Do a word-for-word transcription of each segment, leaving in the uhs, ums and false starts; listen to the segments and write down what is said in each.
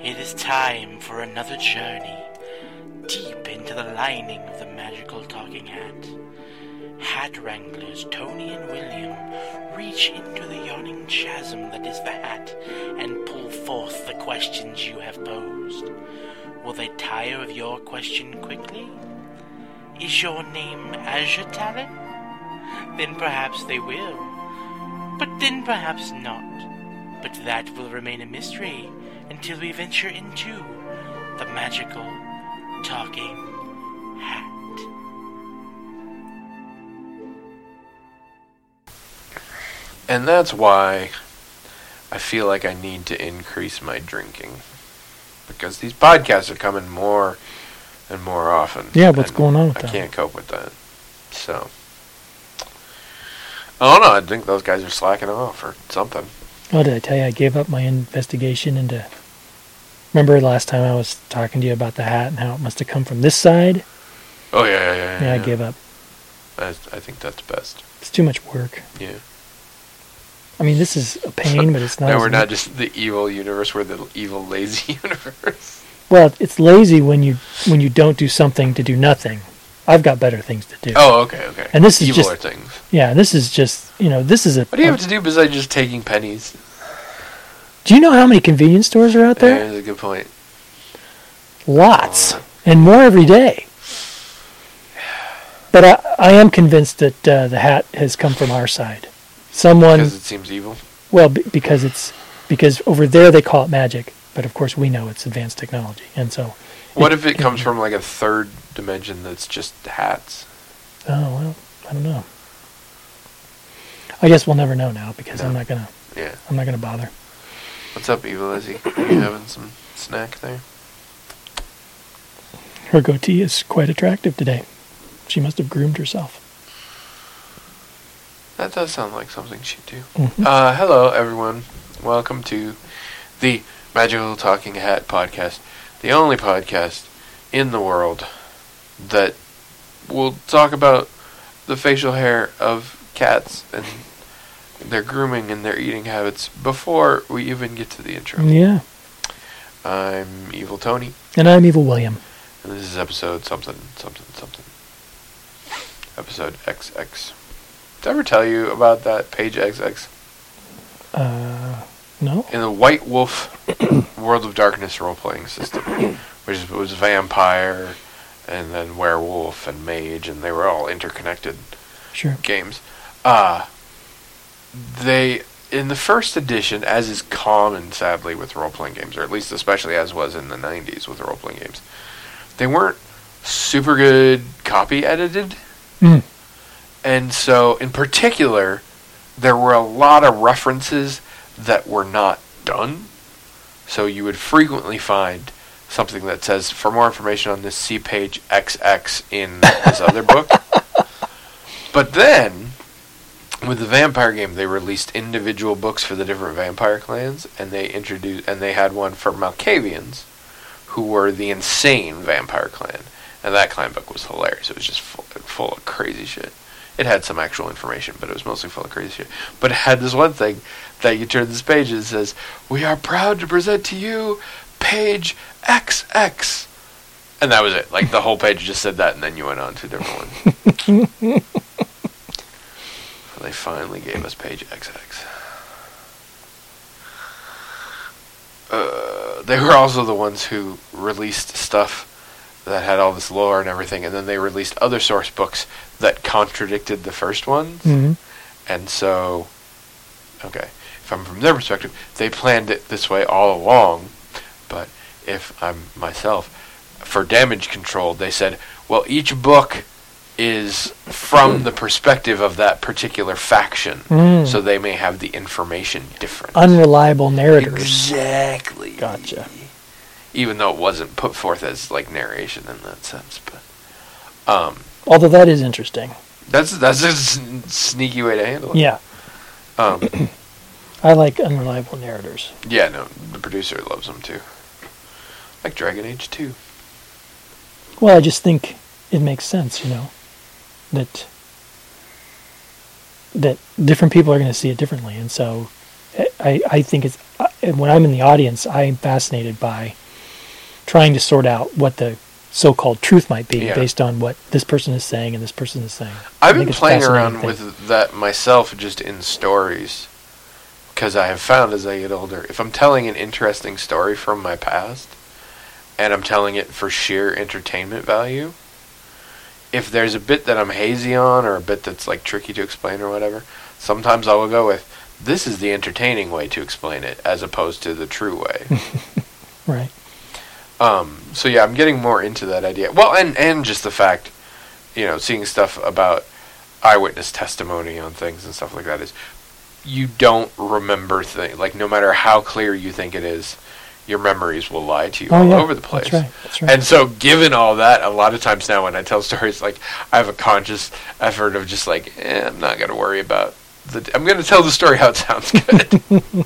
It is time for another journey deep into the lining of the magical talking hat. Hat wranglers Tony and William reach into the yawning chasm that is the hat and pull forth the questions you have posed. Will they tire of your question quickly? Is your name Azure Talon? Then perhaps they will. But then perhaps not. But that will remain a mystery until we venture into the magical talking hat. And that's why I feel like I need to increase my drinking. Because these podcasts are coming more and more often. Yeah, what's going on with I that? I can't cope with that. So, I don't know. I think those guys are slacking off or something. Oh, did I tell you I gave up my investigation into... Remember last time I was talking to you about the hat and how it must have come from this side? Oh, yeah, yeah, yeah. Yeah, yeah. I gave up. I, I think that's best. It's too much work. Yeah. I mean, this is a pain, but it's not... No, as we're not much. just the evil universe. We're the evil, lazy universe. Well, it's lazy when you when you don't do something to do nothing. I've got better things to do. Oh, okay, okay. And this is Evil just... things. Yeah, this is just, you know, this is a... What do you have to do besides just taking pennies? Do you know how many convenience stores are out there? Yeah, that's a good point. Lots. And more every day. But I, I am convinced that uh, the hat has come from our side. Someone... Because it seems evil? Well, b- because it's... Because over there they call it magic. But of course we know it's advanced technology. And so... What it, if it comes it, from like a third dimension that's just hats? Oh, well, I don't know. I guess we'll never know now because no. I'm not gonna... Yeah. I'm not gonna bother. What's up, Evil Lizzie? Are you having some snack there? Her goatee is quite attractive today. She must have groomed herself. That does sound like something she'd do. Mm-hmm. Uh, hello, everyone. Welcome to the Magical Talking Hat podcast, the only podcast in the world that will talk about the facial hair of cats and their grooming and their eating habits before we even get to the intro. Yeah. I'm Evil Tony. And I'm Evil William. And this is episode something, something, something. Episode X X. Did I ever tell you about that page X X? Uh, no. In the White Wolf World of Darkness role-playing system, which is, was vampire, and then werewolf, and mage, and they were all interconnected sure. games. Uh, they, in the first edition, as is common, sadly, with role-playing games, or at least especially as was in the nineties with role-playing games, they weren't super good copy-edited. Mm. And so, in particular, there were a lot of references that were not done. So you would frequently find something that says, for more information on this, see page X X in this other book. But then, with the vampire game, they released individual books for the different vampire clans, and they introduced, and they had one for Malkavians, who were the insane vampire clan. And that clan book was hilarious. It was just full, full of crazy shit. It had some actual information, but it was mostly full of crazy shit. But it had this one thing that you turn this page and it says, "We are proud to present to you page X X." And that was it. Like, the whole page just said that, and then you went on to a different one. So they finally gave us page X X. Uh, they were also the ones who released stuff that had all this lore and everything, and then they released other source books that contradicted the first ones. Mm-hmm. And so, okay, if I'm from their perspective, they planned it this way all along, but if I'm myself, for damage control, they said, well, each book is from the perspective of that particular faction, mm. so they may have the information different. Unreliable narrators. Exactly. Gotcha. Even though it wasn't put forth as like narration in that sense, but um, although that is interesting. That's that's a s- sneaky way to handle it. Yeah. Um, I like unreliable narrators. yeah, no, the producer loves them too. Like Dragon Age two. Well, I just think it makes sense, you know, that that different people are going to see it differently, and so I I think it's and when I'm in the audience, I'm fascinated by trying to sort out what the so-called truth might be Yeah. based on what this person is saying and this person is saying. I've I been think it's a playing fascinating around thing. with that myself just in stories. Because I have found as I get older, if I'm telling an interesting story from my past, and I'm telling it for sheer entertainment value, if there's a bit that I'm hazy on, or a bit that's like tricky to explain or whatever, sometimes I will go with, this is the entertaining way to explain it, as opposed to the true way. Right. Um, so yeah, I'm getting more into that idea. Well, and, and just the fact, you know, seeing stuff about eyewitness testimony on things and stuff like that is, you don't remember things. Like, no matter how clear you think it is, your memories will lie to you Oh, all yeah, over the place. That's right. That's right. And so, given all that, a lot of times now when I tell stories, like, I have a conscious effort of just like, eh, I'm not going to worry about the. I'm going to tell the story how it sounds good.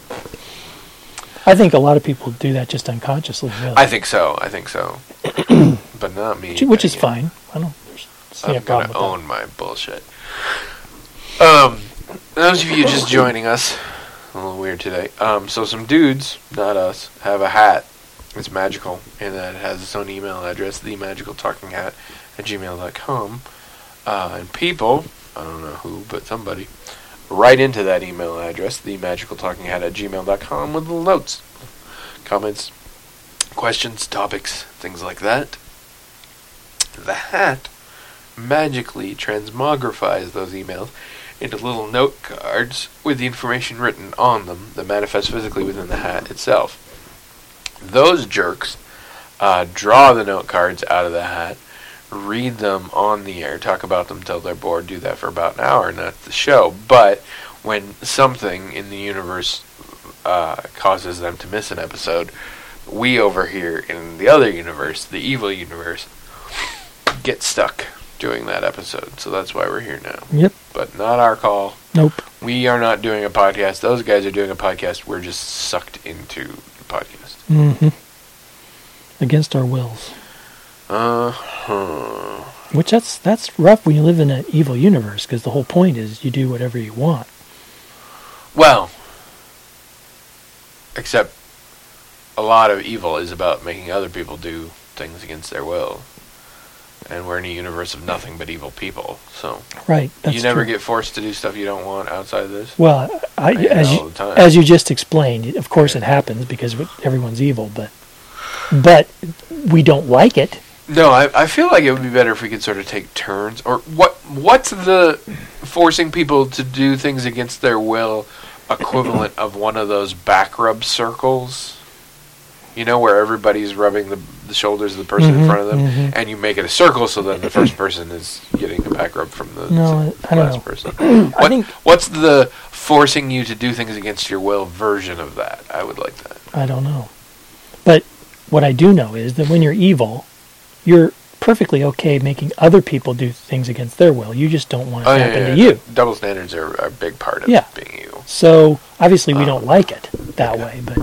I think a lot of people do that just unconsciously, really. I think so. I think so. But not me. which, which is dang it. fine. I don't see a I'm problem gonna with own my bullshit. Um, those of you just joining us, a little weird today. Um, so some dudes, not us, have a hat. It's magical, and that it has its own email address, the magical talking hat at gmail dot com. Uh, and people, I don't know who, but somebody, write into that email address, the magical talking hat at gmail dot com, with little notes, comments, questions, topics, things like that. The hat magically transmogrifies those emails into little note cards with the information written on them that manifests physically within the hat itself. Those jerks uh, draw the note cards out of the hat, read them on the air, talk about them till they're bored, do that for about an hour, and that's the show. But when something in the universe uh, causes them to miss an episode, we over here in the other universe, the evil universe, get stuck doing that episode. So that's why we're here now. Yep. But not our call. Nope. We are not doing a podcast. Those guys are doing a podcast. We're just sucked into the podcast. Mm-hmm. Against our wills. Uh-huh. Which that's that's rough when you live in an evil universe, because the whole point is you do whatever you want. Well, except a lot of evil is about making other people do things against their will. And we're in a universe of nothing but evil people, so Right. That's you never true. get forced to do stuff you don't want outside of this. Well, I, I hear as that you all the time. as you just explained, of course it happens because everyone's evil, but but we don't like it. No, I, I feel like it would be better if we could sort of take turns. Or what? What's the forcing people to do things against their will equivalent of one of those back rub circles? You know, where everybody's rubbing the, the shoulders of the person Mhm, in front of them, mhm. and you make it a circle so that the first person is getting the back rub from the No, s- I don't last know. person. I What- think What's the forcing you to do things against your will version of that? I would like that. I don't know. But what I do know is that when you're evil, you're perfectly okay making other people do things against their will. You just don't want it to happen to you. Double standards are, are a big part of Yeah. being evil. So obviously we Um, don't like it that yeah. way, but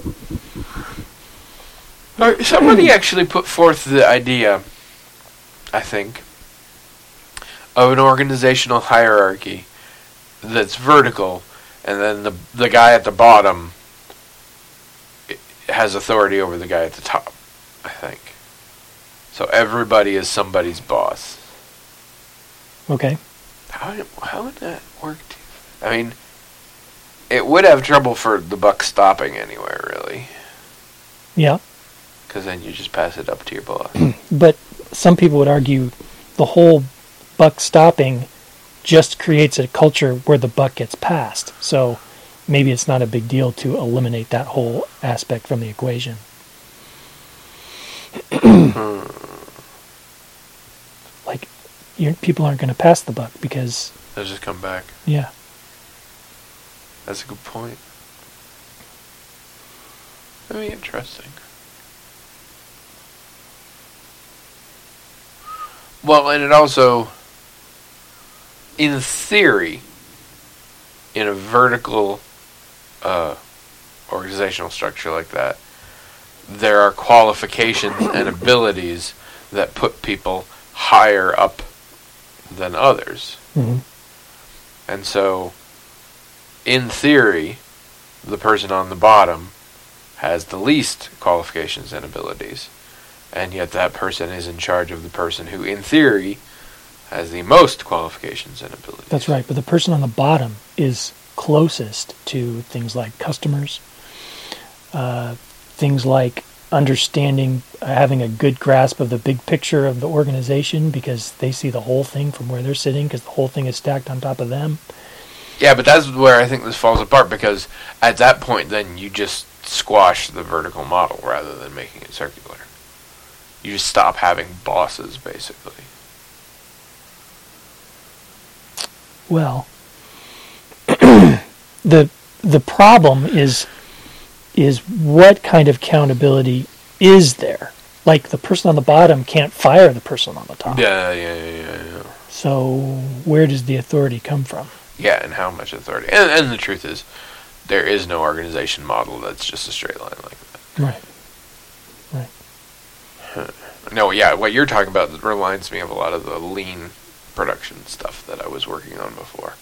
Uh, Somebody actually put forth the idea, I think, of an organizational hierarchy that's vertical, and then the the guy at the bottom i- has authority over the guy at the top, I think. So everybody is somebody's boss. okay. How how would that work? I mean, it would have trouble for the buck stopping anywhere, really, Yeah. because then you just pass it up to your boss. But some people would argue the whole buck stopping just creates a culture where the buck gets passed. So maybe it's not a big deal to eliminate that whole aspect from the equation. Like, you people aren't going to pass the buck because, They'll just come back. yeah. That's a good point. That'd be interesting. Well, and it also, in theory, in a vertical uh, organizational structure like that, there are qualifications and abilities that put people higher up than others. hmm And so, in theory, the person on the bottom has the least qualifications and abilities. And yet that person is in charge of the person who, in theory, has the most qualifications and abilities. That's right, but the person on the bottom is closest to things like customers, uh, things like understanding, uh, having a good grasp of the big picture of the organization because they see the whole thing from where they're sitting because the whole thing is stacked on top of them. Yeah, but that's where I think this falls apart, because at that point then you just squash the vertical model rather than making it circular. You just stop having bosses, basically. Well, the the problem is is what kind of accountability is there? Like the person on the bottom can't fire the person on the top. Yeah, yeah, yeah, yeah. yeah. So where does the authority come from? Yeah, and how much authority? And, and the truth is, there is no organization model that's just a straight line like that. Right. Right. Huh. No, yeah, what you're talking about reminds me of a lot of the lean production stuff that I was working on before.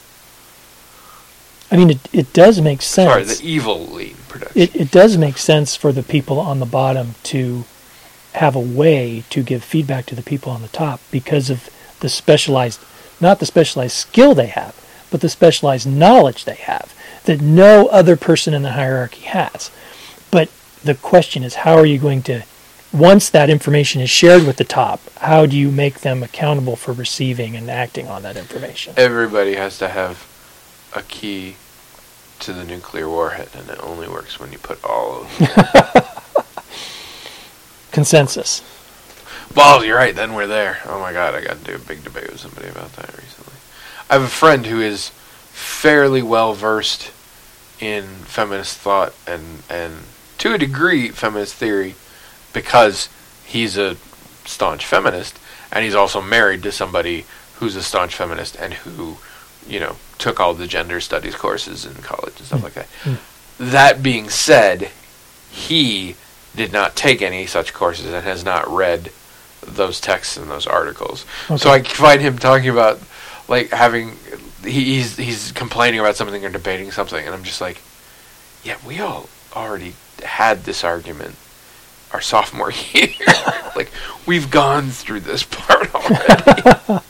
I mean, it it does make sense. Sorry, the evil lean production. It it does make sense for the people on the bottom to have a way to give feedback to the people on the top because of the specialized, not the specialized skill they have, but the specialized knowledge they have that no other person in the hierarchy has. But the question is, how are you going to, once that information is shared with the top, how do you make them accountable for receiving and acting on that information? Everybody has to have a key to the nuclear warhead, and it only works when you put all of them. Consensus. Well, you're right, then we're there. Oh my god, I got to do a big debate with somebody about that recently. I have a friend who is fairly well versed in feminist thought and, and to a degree, feminist theory, because he's a staunch feminist, and he's also married to somebody who's a staunch feminist and who, you know, took all the gender studies courses in college and stuff mm. like that. Mm. That being said, he did not take any such courses and has not read those texts and those articles. Okay. So I find him talking about, like, having, he, he's he's complaining about something or debating something, and I'm just like, yeah, we all already had this argument our sophomore year. Like, we've gone through this part already.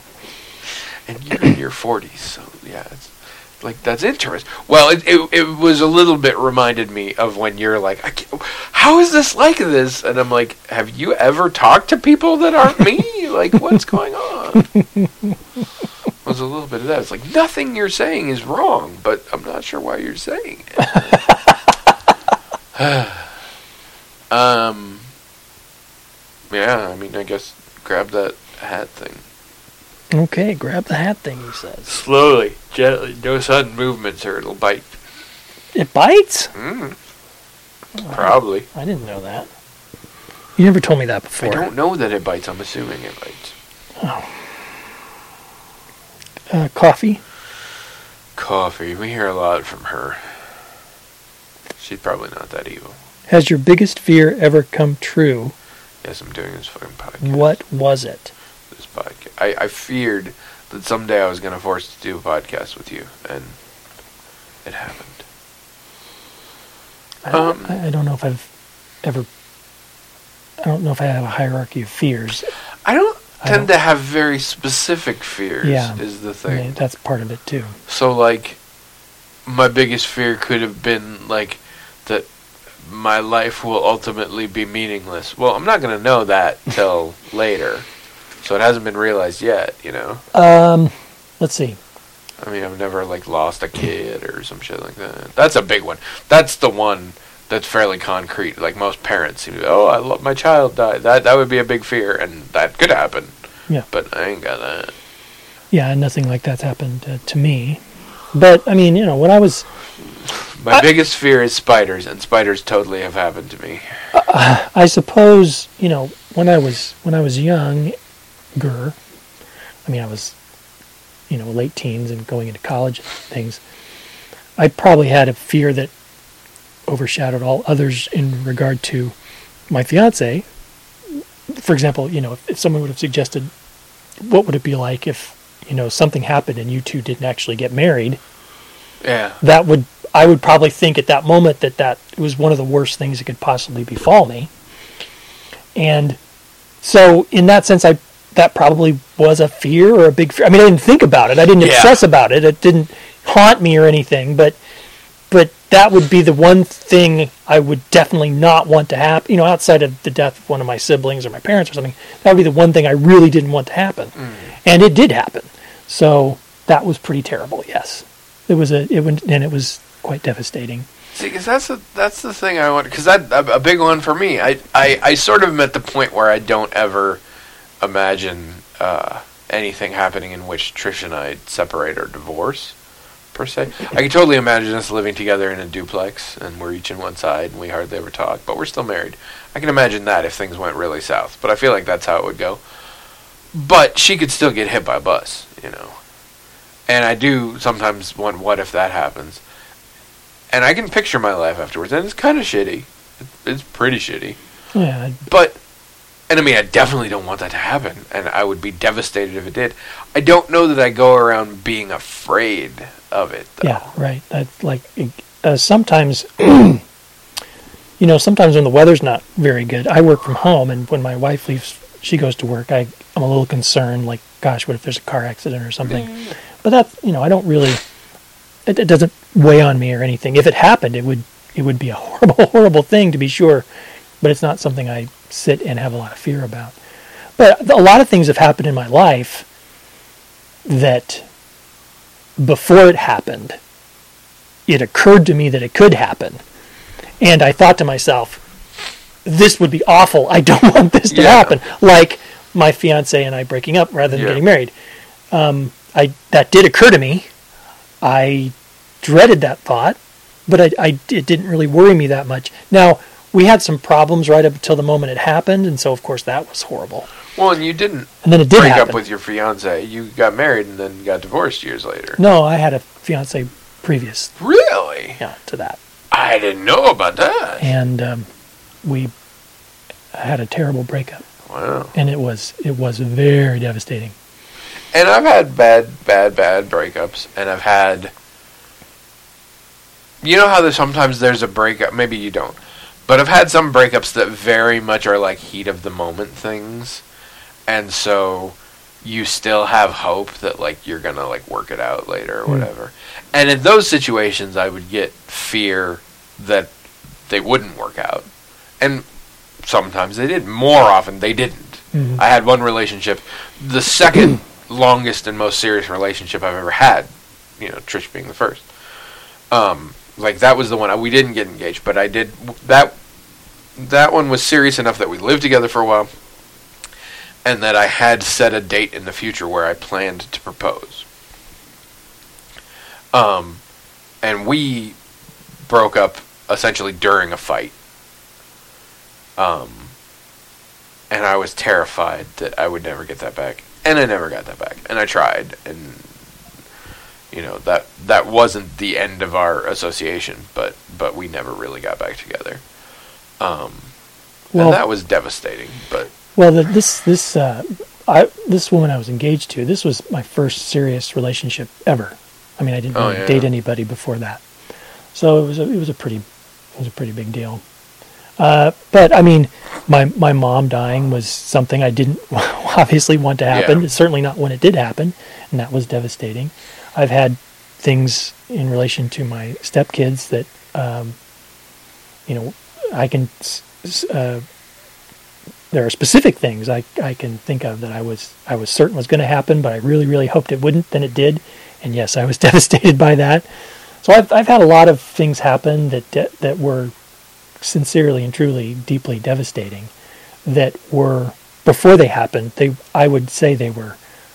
And you're in your forties, so yeah, it's like, that's interesting. Well, it, it it was a little bit reminded me of when you're like, I can't, how is this like this? And I'm like, have you ever talked to people that aren't me? Like, what's going on? It was a little bit of that. It's like, nothing you're saying is wrong, but I'm not sure why you're saying it. um, yeah, I mean, I guess grab that hat thing. Okay, grab the hat thing, he says. Slowly, gently, no sudden movements or it'll bite. It bites? Mm. Oh, Probably. I didn't know that. You never told me that before. I don't know that it bites. I'm assuming it bites. Oh. Uh, coffee? Coffee. We hear a lot from her. She's probably not that evil. Has your biggest fear ever come true? Yes, I'm doing this fucking podcast. What was it? This podcast. I, I feared that someday I was going to force to do a podcast with you, and it happened. I, um, I, I don't know if I've ever... I don't know if I have a hierarchy of fears. I don't I tend don't, to have very specific fears, yeah, is the thing. I mean, that's part of it, too. So, like, my biggest fear could have been, like, that my life will ultimately be meaningless. Well, I'm not going to know that till later. So it hasn't been realized yet, you know? Um, let's see. I mean, I've never, like, lost a kid or some shit like that. That's a big one. That's the one that's fairly concrete. Like, most parents seem to, oh, I love my child died. That that would be a big fear, and that could happen. Yeah. But I ain't got that. Yeah, nothing like that's happened uh, to me. But, I mean, you know, when I was... My I, biggest fear is spiders, and spiders totally have happened to me. Uh, I suppose, you know, when I was when I was younger, I mean, I was, you know, late teens and going into college and things, I probably had a fear that overshadowed all others in regard to my fiance. For example, you know, if, if someone would have suggested, what would it be like if, you know, something happened and you two didn't actually get married? Yeah. That would I would probably think at that moment that that was one of the worst things that could possibly befall me. And so in that sense, I that probably was a fear or a big fear. I mean, I didn't think about it. I didn't Yeah. obsess about it. It didn't haunt me or anything, but but that would be the one thing I would definitely not want to happen. You know, outside of the death of one of my siblings or my parents or something, that would be the one thing I really didn't want to happen. Mm. And it did happen. So that was pretty terrible, yes. It was a, it went, and it was quite devastating. See, because that's the that's the thing I want. Because that a, a big one for me. I, I I sort of am at the point where I don't ever imagine uh, anything happening in which Trish and I separate or divorce, per se. I can totally imagine us living together in a duplex, and we're each in one side, and we hardly ever talk, but we're still married. I can imagine that if things went really south, but I feel like that's how it would go. But she could still get hit by a bus, you know. And I do sometimes want, what if that happens? And I can picture my life afterwards, and it's kind of shitty. It's pretty shitty. Yeah. But, and I mean, I definitely don't want that to happen, and I would be devastated if it did. I don't know that I go around being afraid of it, though. Yeah, right. That's like, uh, sometimes, you know, sometimes when the weather's not very good, I work from home, and when my wife leaves, she goes to work, I, I'm a little concerned, like, gosh, what if there's a car accident or something? Mm. But that's, you know, I don't really, it, it doesn't weigh on me or anything. If it happened, it would, it would be a horrible, horrible thing, to be sure, but it's not something I sit and have a lot of fear about. But a lot of things have happened in my life that before it happened, it occurred to me that it could happen. And I thought to myself, this would be awful. I don't want this to yeah. happen. Like my fiance and I breaking up rather than yeah. getting married. Um, I that did occur to me. I dreaded that thought, but I, I, it didn't really worry me that much. Now, we had some problems right up until the moment it happened, and so, of course, that was horrible. Well, and you didn't and then it did break happen. up with your fiancé. You got married and then got divorced years later. No, I had a fiancé previous. Really? Yeah, to that. I didn't know about that. And um, we had a terrible breakup. Wow. And it was it was very devastating. And I've had bad, bad, bad breakups, and I've had... You know how there's sometimes there's a breakup, maybe you don't, but I've had some breakups that very much are like heat of the moment things, and so you still have hope that like you're gonna like work it out later or Mm. whatever. And in those situations, I would get fear that they wouldn't work out, and sometimes they did. More often, they didn't. Mm-hmm. I had one relationship, the second longest and most serious relationship I've ever had. You know, Trish being the first. Um. Like, that was the one. I, we didn't get engaged, but I did... That that one was serious enough that we lived together for a while, and that I had set a date in the future where I planned to propose. Um, and we broke up, essentially, during a fight. Um, and I was terrified that I would never get that back. And I never got that back. And I tried, and... You know, that that wasn't the end of our association, but but we never really got back together. Um, well, and that was devastating. But well, the, this this uh, I this woman I was engaged to, this was my first serious relationship ever. I mean, I didn't oh, really yeah. date anybody before that, so it was a, it was a pretty it was a pretty big deal. Uh, but I mean, my my mom dying was something I didn't obviously want to happen. Yeah. It's certainly not when it did happen, and that was devastating. I've had things in relation to my stepkids that, um, you know, I can, uh, there are specific things I, I can think of that I was I was certain was going to happen, but I really, really hoped it wouldn't, then it did. And yes, I was devastated by that. So I've I've had a lot of things happen that de- that were sincerely and truly deeply devastating, that were, before they happened, they I would say they were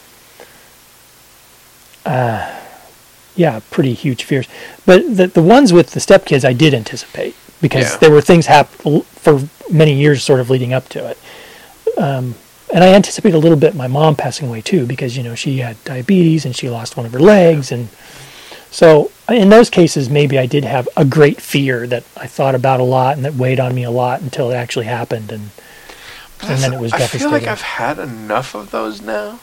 Uh, yeah, pretty huge fears. But the the ones with the stepkids, I did anticipate, because Yeah. there were things happen for many years, sort of leading up to it. Um, and I anticipate a little bit my mom passing away too, because you know she had diabetes and she lost one of her legs, and so in those cases, maybe I did have a great fear that I thought about a lot and that weighed on me a lot until it actually happened, and and then it was I devastating. feel like I've had enough of those now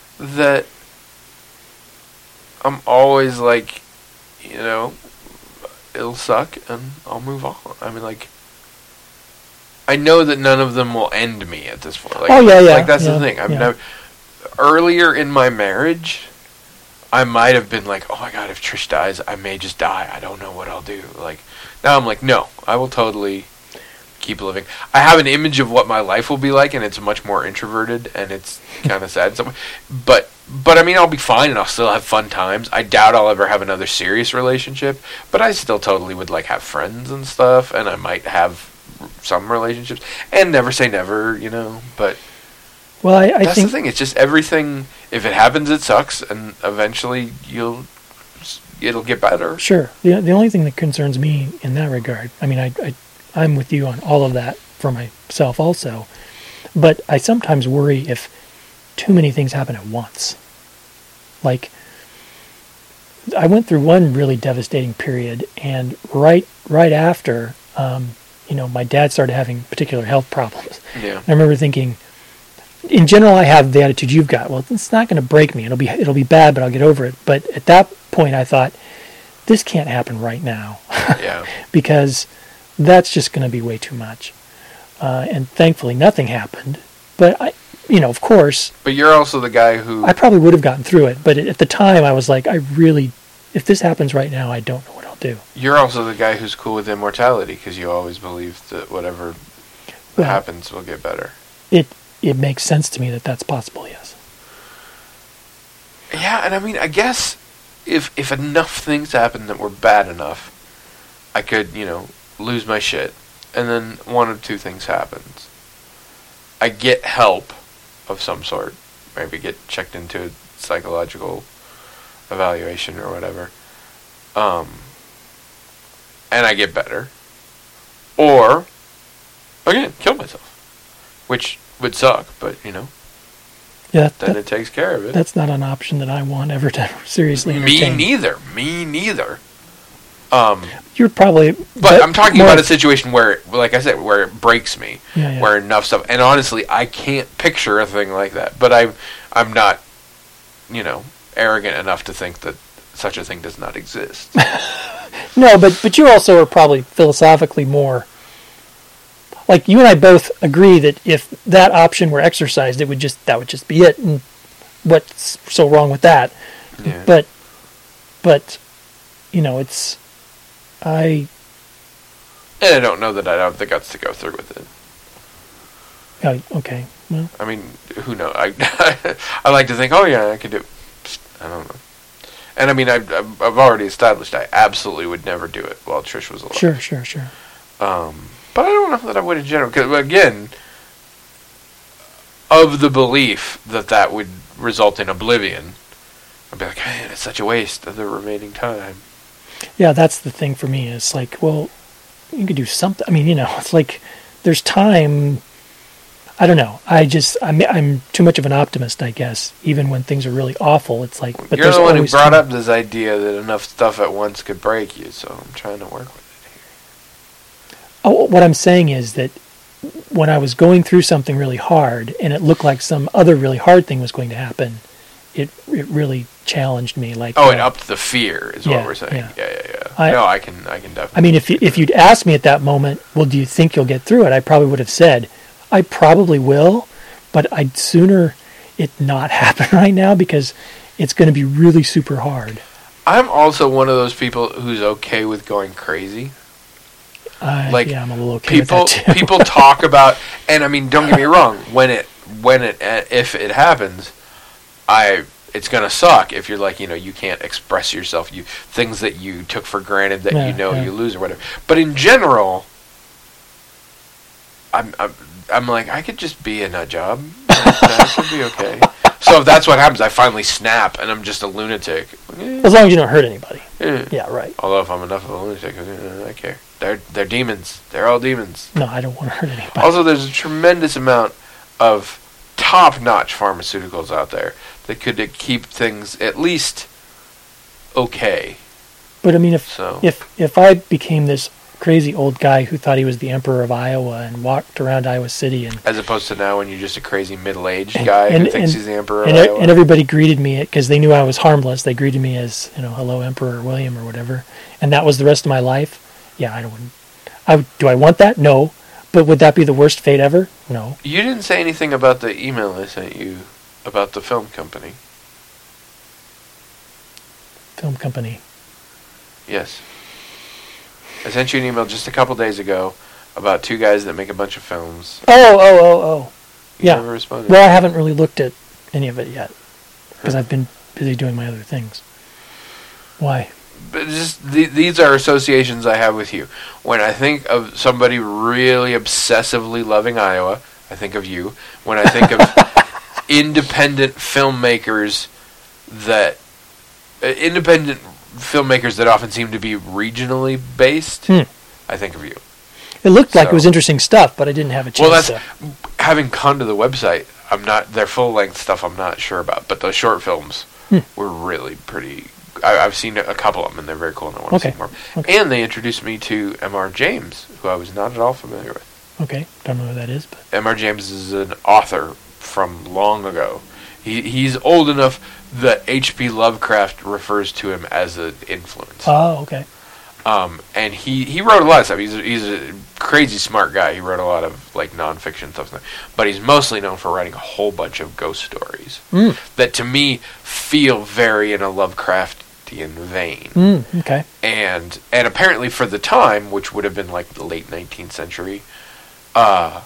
that I'm always like, you know, it'll suck, and I'll move on. I mean, like, I know that none of them will end me at this point. Like, oh yeah, yeah. Like that's yeah, the thing. I mean, yeah. I've, earlier in my marriage, I might have been like, oh my god, if Trish dies, I may just die. I don't know what I'll do. Like, now I'm like, no, I will totally keep living. I have an image of what my life will be like, and it's much more introverted, and it's kind of sad. So, but, but I mean, I'll be fine, and I'll still have fun times. I doubt I'll ever have another serious relationship, but I still totally would like have friends and stuff, and I might have some relationships, and never say never, you know. But well, I, I that's think the thing. It's just everything. If it happens, it sucks, and eventually you'll it'll get better. Sure. The the only thing that concerns me in that regard, I mean, I, I I'm with you on all of that for myself also, but I sometimes worry if too many things happen at once. Like, I went through one really devastating period, and right right after, um, you know, my dad started having particular health problems. Yeah. I remember thinking, in general, I have the attitude you've got. Well, it's not going to break me. It'll be it'll be bad, but I'll get over it. But at that point, I thought, this can't happen right now. Yeah. Because that's just going to be way too much. Uh, and thankfully, nothing happened. But I, you know, of course, But you're also the guy who I probably would have gotten through it. But at the time, I was like, I really, if this happens right now, I don't know what I'll do. You're also the guy who's cool with immortality because you always believe that whatever Well, happens will get better. It it makes sense to me that that's possible. Yes. Yeah, and I mean, I guess if if enough things happen that were bad enough, I could, you know, lose my shit, and then one of two things happens. I get help of some sort, maybe get checked into a psychological evaluation or whatever, um, and I get better, or again, kill myself, which would suck, but you know, Yeah. then That, it takes care of it. that's not an option that I want ever to seriously Me entertain. neither. Me neither. Um, You're probably. but I'm talking more- about a situation where, it, like I said, where it breaks me, Yeah, yeah. where enough stuff. And honestly, I can't picture a thing like that. But I'm, I'm not, you know, arrogant enough to think that such a thing does not exist. No, but but you also are probably philosophically more. Like, you and I both agree that if that option were exercised, it would just that would just be it. And what's so wrong with that? Yeah. But but you know, it's I And I don't know that I'd have the guts to go through with it. oh, okay. Well, I mean, who knows? I, I like to think, oh yeah, I could do. I don't know. And I mean, I've I've already established I absolutely would never do it while Trish was alive. sure, sure, sure. Um, but I don't know that I would in general. Because again, of the belief that that would result in oblivion, I'd be like, man, it's such a waste of the remaining time. Yeah, that's the thing for me. It's like, well, you could do something. I mean, you know, it's like there's time. I don't know. I just I'm I'm too much of an optimist, I guess. Even when things are really awful, it's like. But You're there's the one who always brought time. up this idea that enough stuff at once could break you, so I'm trying to work with it here. Oh, what I'm saying is that when I was going through something really hard, and it looked like some other really hard thing was going to happen, it it really challenged me. Like, Oh, uh, it upped the fear, is yeah, what we're saying. yeah. Yeah, yeah, yeah. I- no, I can, I can definitely. I mean, if you, if you'd asked me at that moment, well, do you think you'll get through it? I probably would have said, I probably will, but I'd sooner it not happen right now because it's going to be really super hard. I'm also one of those people who's okay with going crazy. Uh, Like, yeah, I'm a little okay people with that too. people talk about, and I mean, don't get me wrong, when it when it uh, if it happens, I it's gonna suck if you're like, you know, you can't express yourself, you things that you took for granted that Yeah, you know yeah. you lose or whatever. But in general, I'm I'm I'm like, I could just be in a job. That should be okay. So if that's what happens, I finally snap and I'm just a lunatic. Eh, As long as you don't hurt anybody. eh. Yeah, right. Although if I'm enough of a lunatic, eh, I care. They're they're demons. They're all demons. No, I don't want to hurt anybody. Also, there's a tremendous amount of top-notch pharmaceuticals out there that could uh, keep things at least okay. But I mean, if So if if I became this crazy old guy who thought he was the emperor of Iowa and walked around Iowa City. And As opposed to now when you're just a crazy middle-aged And- guy and- who thinks and- he's the emperor and, of e- Iowa. and everybody greeted me because they knew I was harmless. They greeted me as, you know, hello, Emperor William or whatever. And that was the rest of my life. Yeah, I don't. I would- do I want that? No. But would that be the worst fate ever? No. You didn't say anything about the email I sent you about the film company. Film company. Yes. I sent you an email just a couple days ago about two guys that make a bunch of films. Oh, oh, oh, oh. You Yeah. never responded. Well, I haven't really looked at any of it yet because I've been busy doing my other things. Why? But just th- these are associations I have with you. When I think of somebody really obsessively loving Iowa, I think of you. When I think of independent filmmakers that uh, independent filmmakers that often seem to be regionally based, Hmm. I think of you. It looked like So- it was interesting stuff, but I didn't have a chance Well, that's to. having come to the website. I'm not their full length stuff. I'm not sure about, but the short films Hmm. were really pretty. I, I've seen a couple of them, and they're very cool, and I want to Okay. see more. Okay. And they introduced me to M R James, who I was not at all familiar with. Okay, don't know who that is, but M R James is an author from long ago. He he's old enough that H P Lovecraft refers to him as an influence. oh, okay. Um, and he, he wrote a lot of stuff. He's a, he's a crazy smart guy. He wrote a lot of like nonfiction stuff, but he's mostly known for writing a whole bunch of ghost stories Mm. that, to me, feel very in a Lovecraftian vein. Mm, okay. And and apparently for the time, which would have been like the late nineteenth century, uh,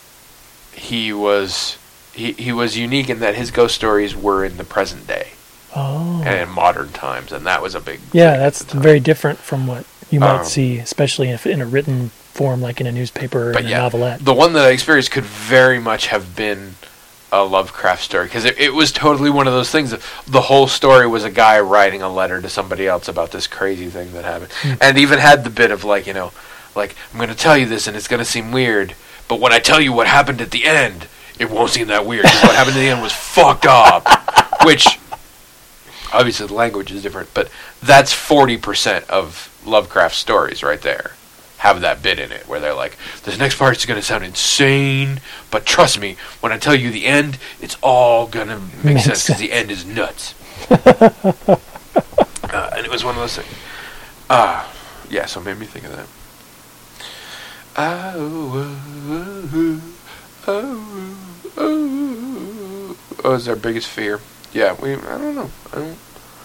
he was he he was unique in that his ghost stories were in the present day Oh. and in modern times, and that was a big Yeah, thing at that's the time. very different from what you might Um, see, especially if in a written form, like in a newspaper or But in a yeah, novelette. the one that I experienced could very much have been a Lovecraft story, because it, it was totally one of those things. That the whole story was a guy writing a letter to somebody else about this crazy thing that happened, Hmm. and even had the bit of like, you know, like, I'm going to tell you this and it's going to seem weird, but when I tell you what happened at the end, it won't seem that weird, because what happened at the end was fucked up. Which, obviously the language is different, but that's forty percent of Lovecraft stories right there. Have that bit in it where they're like, this next part is going to sound insane, but trust me, when I tell you the end, it's all going to make Makes sense, because the end is nuts. uh, and it was one of those things. Ah, uh, yeah, so it made me think of that. Oh, oh, oh, oh, oh, is our biggest fear. Yeah, we, I don't know. I don't.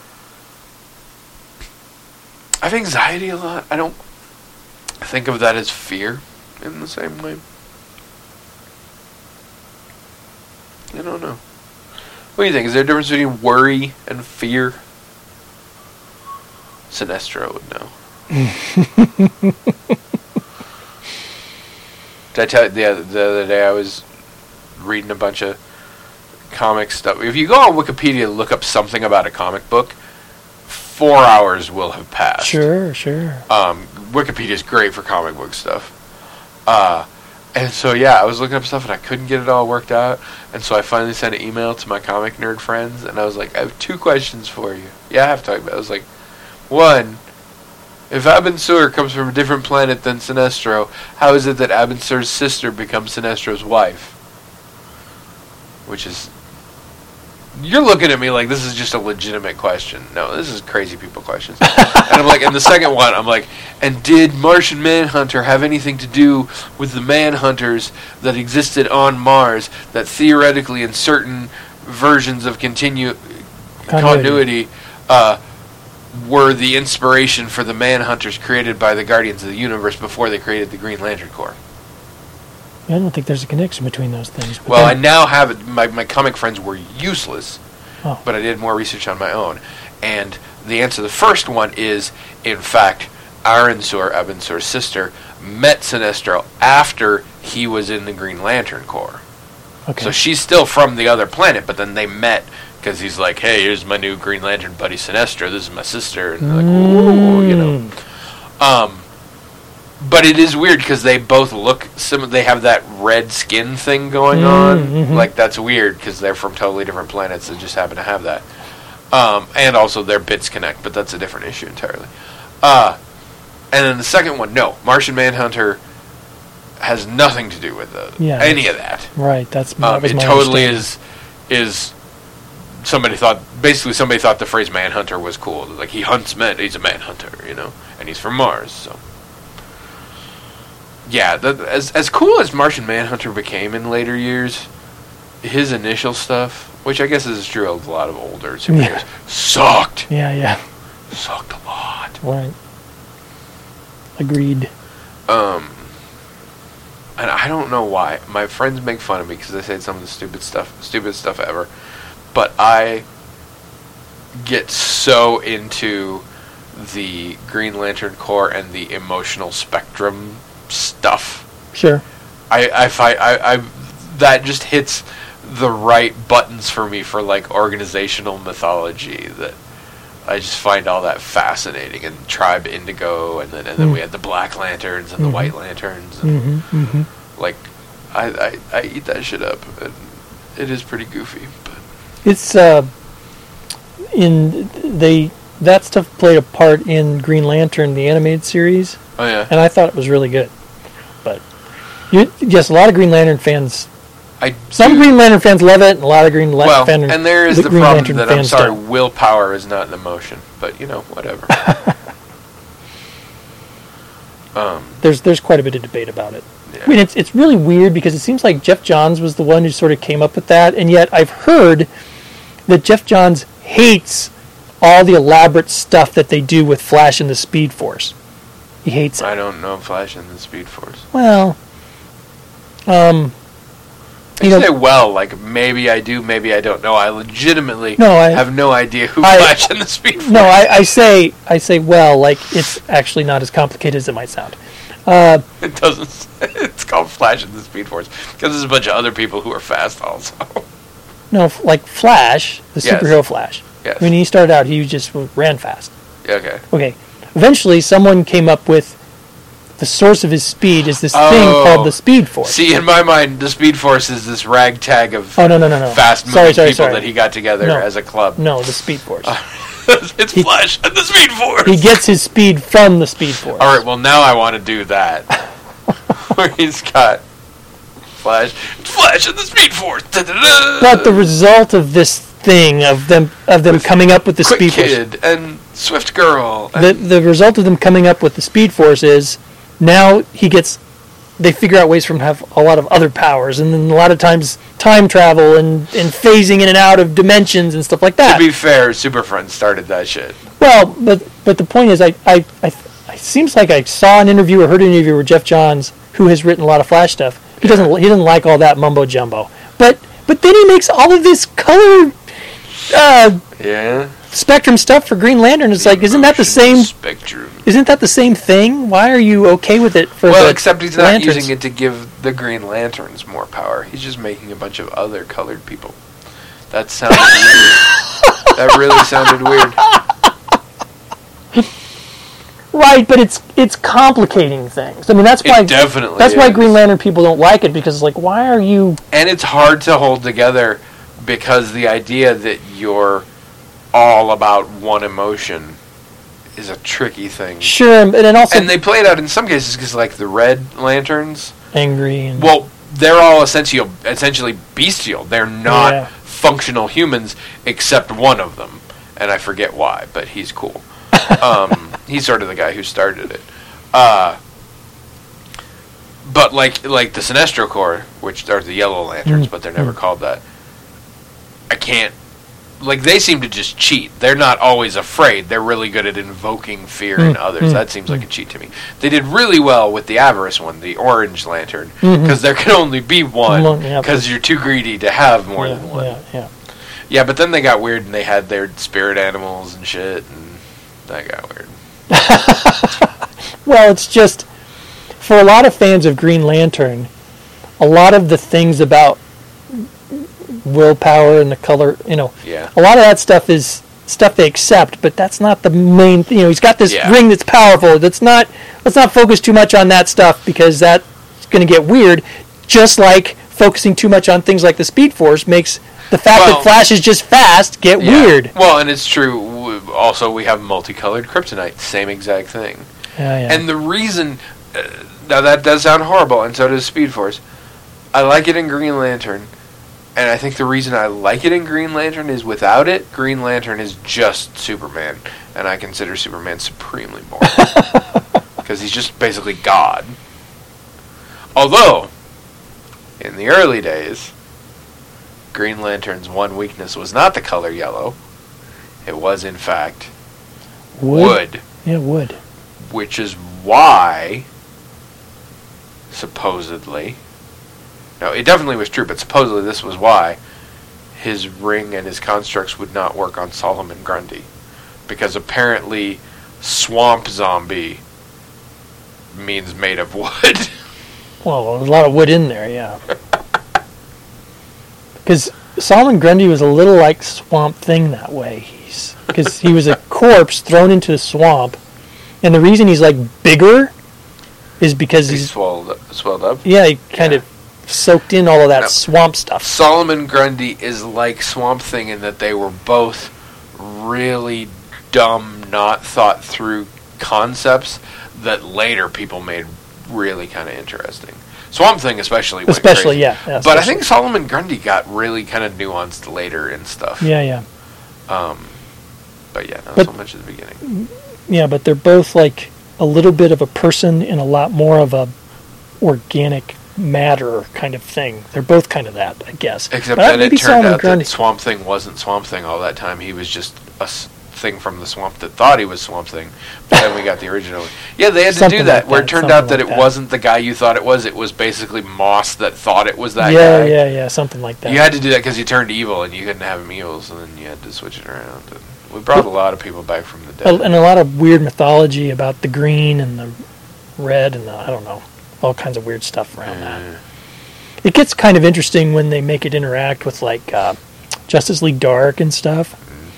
I have anxiety a lot. I don't think of that as fear in the same way. I don't know. What do you think? Is there a difference between worry and fear? Sinestro would know. Did I tell you the, the other day I was reading a bunch of comic stuff? If you go on Wikipedia and look up something about a comic book, four hours will have passed. Sure, sure. Um, Wikipedia is great for comic book stuff. Uh, and so, yeah, I was looking up stuff and I couldn't get it all worked out. And so I finally sent an email to my comic nerd friends and I was like, I have two questions for you. Yeah, I have to talk about it. I was like, one, if Abin Sur comes from a different planet than Sinestro, how is it that Abin Sur's sister becomes Sinestro's wife? Which is... You're looking at me like this is just a legitimate question. No, this is crazy people questions. And I'm like, and the second one, I'm like, and did Martian Manhunter have anything to do with the Manhunters that existed on Mars that theoretically in certain versions of continu- continuity, Continuity. uh, were the inspiration for the Manhunters created by the Guardians of the Universe before they created the Green Lantern Corps? I don't think there's a connection between those things. but Well, I then- now have it. My, my comic friends were useless, Oh. but I did more research on my own. And the answer to the first one is, in fact, Arinsur, Abin Sur's sister, met Sinestro after he was in the Green Lantern Corps. Okay. So she's still from the other planet, but then they met because he's like, hey, here's my new Green Lantern buddy Sinestro. This is my sister. And they're like, ooh, you know. Mm. Um, but it is weird because they both look sim- they have that red skin thing going on. Mm-hmm. Like, that's weird because they're from totally different planets that just happen to have that. Um, and also their bits connect, but that's a different issue entirely. Uh, And then the second one, no, Martian Manhunter has nothing to do with the, Yeah. any of that. Right. That's that Um, was it my totally understanding. is is somebody thought basically somebody thought the phrase manhunter was cool. Like he hunts men, he's a manhunter, you know, and he's from Mars. So yeah, the, as as cool as Martian Manhunter became in later years, his initial stuff, which I guess is true of a lot of older superheroes, Yeah. sucked. Yeah. Yeah. Sucked a lot. Right. Agreed. Um, and I don't know why. My friends make fun of me because I say some of the stupid stuff, stupid stuff ever. But I get so into the Green Lantern Corps and the emotional spectrum stuff. Sure. I I find I, I that just hits the right buttons for me for like organizational mythology that. I just find all that fascinating, and Tribe Indigo, and then and then Mm. we had the Black Lanterns and Mhm. the White Lanterns, and Mm-hmm. Mm-hmm. like I, I I eat that shit up, and it is pretty goofy. But It's uh, in they that stuff played a part in Green Lantern, the animated series, oh yeah, and I thought it was really good. But you, yes, a lot of Green Lantern fans. I Some do, Green Lantern fans love it, and a lot of Green well, Lantern and there is the the Green problem Lantern that I'm fans sorry, don't. willpower is not an emotion, but you know whatever. um, There's there's quite a bit of debate about it. yeah. I mean, it's it's really weird because it seems like Jeff Johns was the one who sort of came up with that, and yet I've heard that Jeff Johns hates all the elaborate stuff that they do with Flash and the Speed Force. He hates it. I don't know Flash and the Speed Force. Well, um, You you know, say well, like maybe I do, maybe I don't know. I legitimately No, I- have no idea who I- Flash and the Speed Force. no, I, I say I say well, like it's actually not as complicated as it might sound. Uh, It doesn't. It's called Flash and the Speed Force because there's a bunch of other people who are fast also. no, f- like Flash, the Yes. superhero Flash. Yes. When he started out, he just ran fast. Yeah, okay. Okay. Eventually, someone came up with the source of his speed is this Oh. thing called the Speed Force. See, in my mind, the Speed Force is this ragtag of Oh no no no no! fast-moving sorry sorry people sorry. that he got together No. as a club. No, the Speed Force. It's He- Flash and the Speed Force. He gets his speed from the Speed Force. All right, well now I want to do that, where he's got Flash, Flash and the Speed Force. Da-da-da. But the result of this thing of them of them coming up with the Quick Speed Force, Kid and Swift Girl. the And the result of them coming up with the Speed Force is now he gets. They figure out ways for him to have a lot of other powers, and then a lot of times time travel and, and phasing in and out of dimensions and stuff like that. to be fair, Super Friends started that shit. Well, but but the point is, I, I, I, it seems like I saw an interview or heard an interview where Jeff Johns, who has written a lot of Flash stuff, he doesn't he doesn't like all that mumbo jumbo. But but then he makes all of this color uh, Yeah. spectrum stuff for Green Lantern. It's like, isn't that the Emotional same? spectrum? Isn't that the same thing? Why are you okay with it for Well, the except he's not Lanterns? using it to give the Green Lanterns more power. He's just making a bunch of other colored people. That sounds weird. That really sounded weird. Right, but it's it's complicating things. I mean, that's why It definitely that's why is. Green Lantern people don't like it because it's like, why are you? And it's hard to hold together because the idea that you're all about one emotion is a tricky thing. Sure, but then also And they play it out in some cases because, like, the Red Lanterns, angry and well, they're all essentially essentially bestial. They're not Yeah. functional humans except one of them, and I forget why, but he's cool. um, he's sort of the guy who started it. Uh, but like like the Sinestro Corps, which are the Yellow Lanterns, Mm. but they're never Mm. called that. I can't. Like, they seem to just cheat. They're not always afraid. They're really good at invoking fear in Mm, others. mm, That seems like a cheat to me. They did really well with the Avarice one, the Orange Lantern, Mhm. because there can only be one, One, yeah. because you're too greedy to have more yeah, than one. Yeah, yeah. Yeah, but then they got weird and they had their spirit animals and shit, and that got weird. Well, it's just for a lot of fans of Green Lantern, a lot of the things about willpower and the color, you know, Yeah. a lot of that stuff is stuff they accept, but that's not the main. You know, he's got this Yeah. ring that's powerful. That's not. Let's not focus too much on that stuff because that's going to get weird. Just like focusing too much on things like the Speed Force makes the fact Well- that Flash is just fast get Yeah. weird. Well, and it's true. w- Also, we have multicolored kryptonite. Same exact thing. Yeah, yeah. And the reason, uh, now that does sound horrible, and so does Speed Force. I like it in Green Lantern, and I think the reason I like it in Green Lantern is without it, Green Lantern is just Superman, and I consider Superman supremely boring. Because he's just basically God. Although, in the early days, Green Lantern's one weakness was not the color yellow. It was, in fact, wood. wood. Yeah, wood. Which is why, supposedly, no, it definitely was true, but supposedly this was why his ring and his constructs would not work on Solomon Grundy. Because apparently swamp zombie means made of wood. Well, there's a lot of wood in there, yeah. Because Solomon Grundy was a little like Swamp Thing that way. He's because he was a corpse thrown into the swamp, and the reason he's like bigger is because He's he's swelled, swelled up. yeah, he kind Yeah. of soaked in all of that No. swamp stuff. Solomon Grundy is like Swamp Thing in that they were both really dumb, not thought through concepts that later people made really kind of interesting. Swamp Thing especially went Especially, crazy. yeah. yeah But I especially. think Solomon Grundy got really kind of nuanced later and stuff. yeah, yeah, Um, but yeah, not But- so much at the beginning. yeah. But they're both like a little bit of a person and a lot more of a organic matter kind of thing. They're both kind of that, I guess. Except But then maybe it turned Solomon out Grundy- that Swamp Thing wasn't Swamp Thing all that time. He was just a s- thing from the swamp that thought he was Swamp Thing. But then we got the original. Yeah, they had to Something do that, like where that, it turned something out that like it that. wasn't the guy you thought it was. It was basically Moss that thought it was that yeah, guy. yeah, yeah, something like that. You had to do that because he turned evil and you couldn't have him evil, so then you had to switch it around. And we brought a lot of people back from the A- dead. and a lot of weird mythology about the green and the red and the, I don't know, all kinds of weird stuff around that. Uh, It gets kind of interesting when they make it interact with like uh, Justice League Dark and stuff.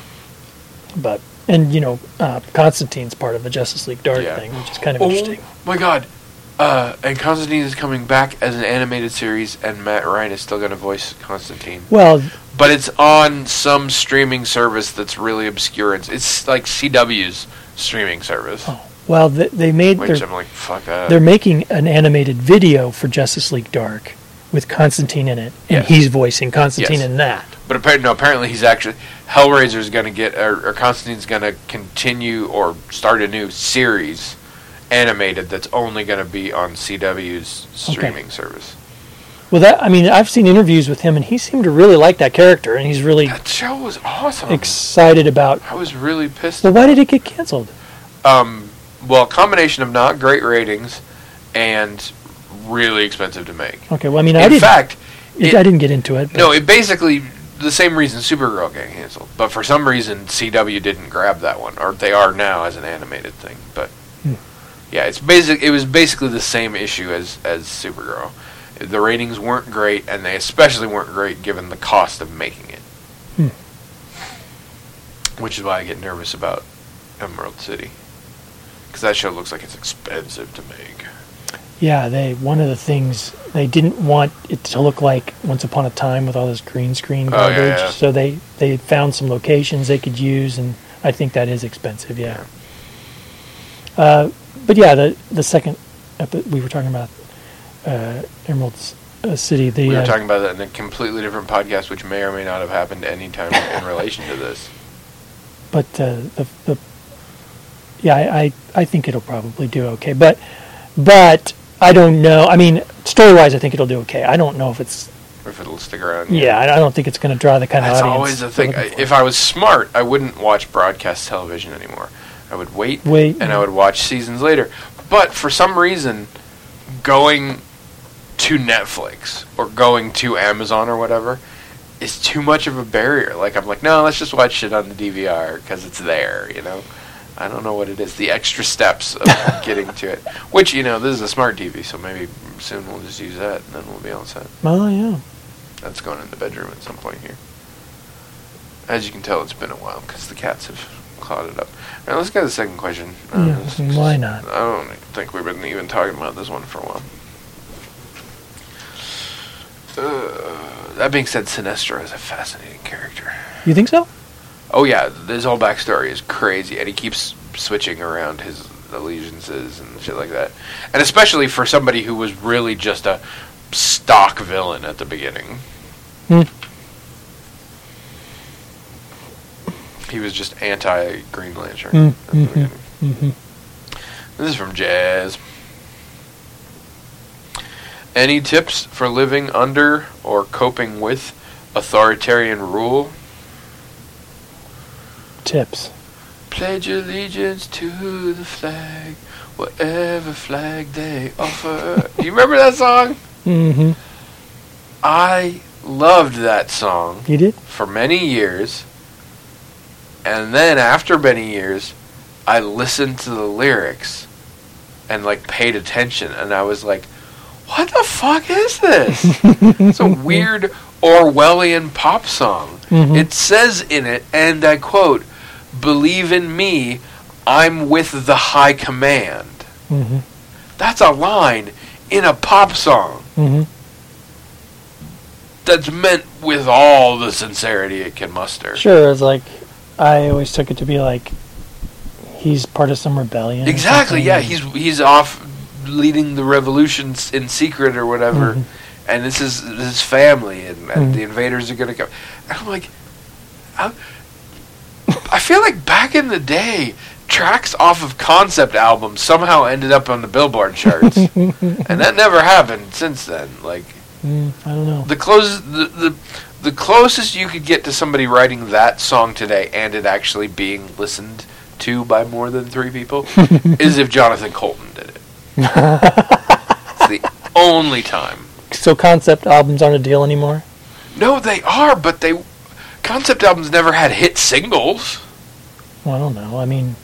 But and you know uh, Constantine's part of the Justice League Dark Yeah. thing, which is kind of oh interesting. my god. Uh, and Constantine is coming back as an animated series, and Matt Ryan is still going to voice Constantine. Well, But it's on some streaming service that's really obscure. It's, it's like C W's streaming service. oh, well, they, they made Which they're, I'm like, fuck that. they're making an animated video for Justice League Dark with Constantine in it, and Yes. he's voicing Constantine Yes. in that. But apparently, no, apparently he's actually Hellraiser's going to get, or, or Constantine's going to continue or start a new series, animated, that's only going to be on C W's streaming service. Well, that I mean, I've seen interviews with him, and he seemed to really like that character, and he's really That show was awesome. excited about. I was really pissed. Well, why did it get canceled? Um, well, a combination of not great ratings and really expensive to make. Okay, well, I mean, I In didn't. fact, it, it- I didn't get into it. But no, it basically the same reason Supergirl got canceled, but for some reason C W didn't grab that one, or they are now as an animated thing. But Hmm. yeah, it's basic. It was basically the same issue as as Supergirl. The ratings weren't great, and they especially weren't great given the cost of making it. Hmm. Which is why I get nervous about Emerald City, because that show looks like it's expensive to make. Yeah, they one of the things they didn't want it to look like Once Upon a Time with all this green screen Oh, yeah, garbage. yeah. So they they found some locations they could use, and I think that is expensive. Yeah. Uh, but yeah, the the second epi- we were talking about uh, Emerald C- uh, City. The We were uh, talking about that in a completely different podcast, which may or may not have happened any time in relation to this. but uh, the the yeah, I, I I think it'll probably do okay. But but I don't know. I mean, story wise, I think it'll do okay. I don't know if it's If it'll stick around. yeah. I I don't think it's going to draw the kind That's of audience. always the we're thing. looking I- for. If I was smart, I wouldn't watch broadcast television anymore. I would wait, Wait. and I would watch seasons later. But for some reason, going to Netflix or going to Amazon or whatever is too much of a barrier. Like, I'm like, no, let's just watch shit on the D V R because it's there, you know? I don't know what it is. The extra steps of getting to it. Which, you know, this is a smart T V, so maybe soon we'll just use that and then we'll be all set. Oh yeah. That's going in the bedroom at some point here. As you can tell, it's been a while because the cats have clawed it up. All right, let's get to the second question. Uh, Yeah, this- why not? I don't think we've been even talking about this one for a while. Uh, that being said, Sinestro is a fascinating character. You think so? Oh yeah, his whole backstory is crazy, and he keeps switching around his allegiances and shit like that. And especially for somebody who was really just a stock villain at the beginning. Hmm. He was just anti-Green Lantern Mm, at the mm-hmm, beginning. mm-hmm. This is from Jazz. Any tips for living under or coping with authoritarian rule? Tips. Pledge allegiance to the flag, whatever flag they offer. Do you remember that song? Mm-hmm. I loved that song You did? for many years. And then after many years, I listened to the lyrics and like paid attention, and I was like, what the fuck is this? It's a weird Orwellian pop song. Mhm. It says in it, and I quote, "Believe in me, I'm with the high command." Mm-hmm. That's a line in a pop song Mm-hmm. that's meant with all the sincerity it can muster. Sure, it's like, I always took it to be like, he's part of some rebellion. or Exactly, something, yeah, and- he's he's off leading the revolutions in secret or whatever, Mhm. and this is his family, and, and Mhm. the invaders are gonna come. And I'm like, I, I feel like back in the day, tracks off of concept albums somehow ended up on the Billboard charts, and that never happened since then. Like Mm, I don't know. the closest, the, the the closest you could get to somebody writing that song today and it actually being listened to by more than three people is if Jonathan Colton did it. It's the only time. So concept albums aren't a deal anymore? No, they are, but they concept albums never had hit singles. Well, I don't know. I mean,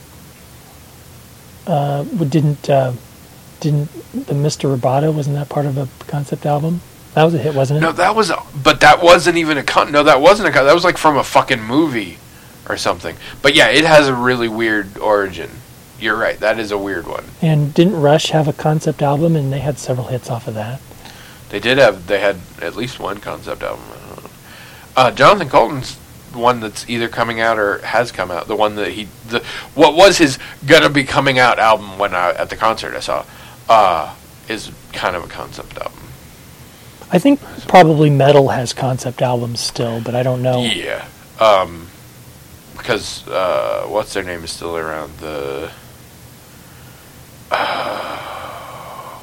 uh, w- didn't uh, didn't the Mister Roboto, wasn't that part of a concept album? That was a hit, wasn't it? No, that was, a, but that wasn't even a con. No, that wasn't a con. That was like from a fucking movie or something. But yeah, it has a really weird origin. You're right. That is a weird one. And didn't Rush have a concept album, and they had several hits off of that? They did have. They had at least one concept album. I don't know. Uh, Jonathan Colton's one that's either coming out or has come out. The one that he, the what was his gonna be coming out album when I at the concert I saw, uh, is kind of a concept album. I think probably metal has concept albums still, but I don't know. Yeah, um, because uh, what's their name is still around. The uh,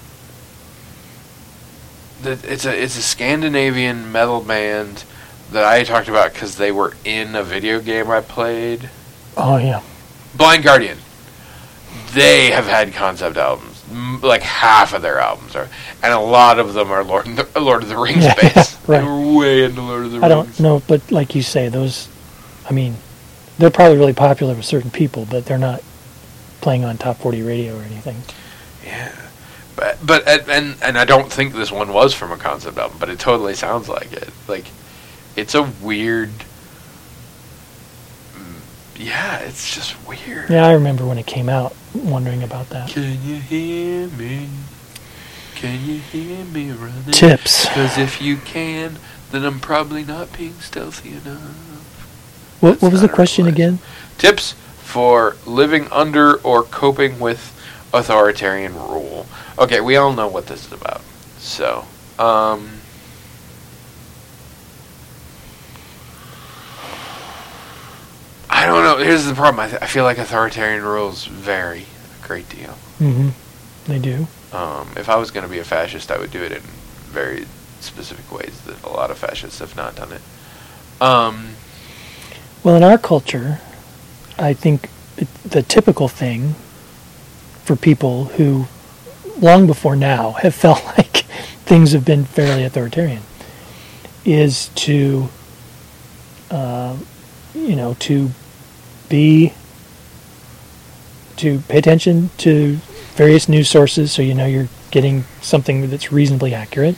the it's a it's a Scandinavian metal band that I talked about because they were in a video game I played. Oh yeah. Blind Guardian. They have had concept albums. M- Like half of their albums are, and a lot of them are Lord of the, Lord of the Rings Yeah, based. right. They're way into Lord of the I Rings. don't know, but like you say, those, I mean, they're probably really popular with certain people, but they're not playing on top forty radio or anything. Yeah, but but and, and and I don't think this one was from a concept album, but it totally sounds like it. Like, it's a weird. mm, Yeah, it's just weird. Yeah, I remember when it came out, wondering about that. Can you hear me? Can you hear me running? Tips. Because if you can, then I'm probably not being stealthy enough. What, what was the That's not question right. again? Tips for living under or coping with authoritarian rule. Okay, we all know what this is about. So, um... I don't know. Here's the problem. I, th- I feel like authoritarian rules vary a great deal. Mm-hmm. They do. Um, if I was going to be a fascist, I would do it in very specific ways that a lot of fascists have not done it. Um, Well, in our culture, I think it, the typical thing for people who, long before now, have felt like things have been fairly authoritarian is to, uh, you know, to be, to pay attention to various news sources so you know you're getting something that's reasonably accurate,